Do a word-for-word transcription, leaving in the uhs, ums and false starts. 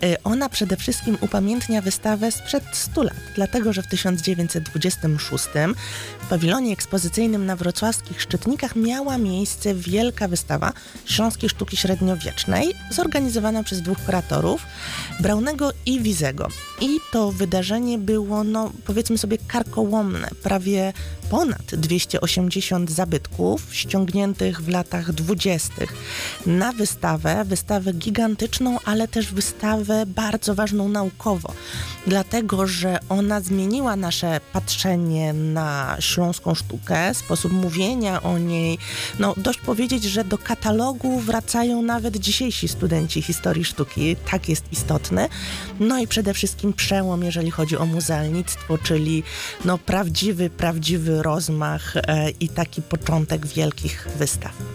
Y, Ona przede wszystkim upamiętnia wystawę sprzed stu lat, dlatego że w tysiąc dziewięćset dwudziestym szóstym w pawilonie ekspozycyjnym na wrocławskich Szczytnikach miała miejsce wielka wystawa śląskiej sztuki średniowiecznej, zorganizowana przez dwóch kuratorów, Braunego i Wizego. I to wydarzenie było, no powiedzmy sobie, karkołomne. Prawie ponad dwieście osiemdziesiąt zabytków ściągniętych w latach dwudziestych na wystawę, wystawę gigantyczną, ale też wystawę bardzo ważną naukowo, dlatego że ona zmieniła nasze patrzenie na śląską sztukę, sposób mówienia o niej. No dość powiedzieć, że do katalogu wracają nawet dzisiejsi studenci historii sztuki, tak jest istotny. No i przede wszystkim przełom, jeżeli chodzi o muzealnictwo, czyli no prawdziwy, prawdziwy rozmach e, i taki początek wielkich wystaw.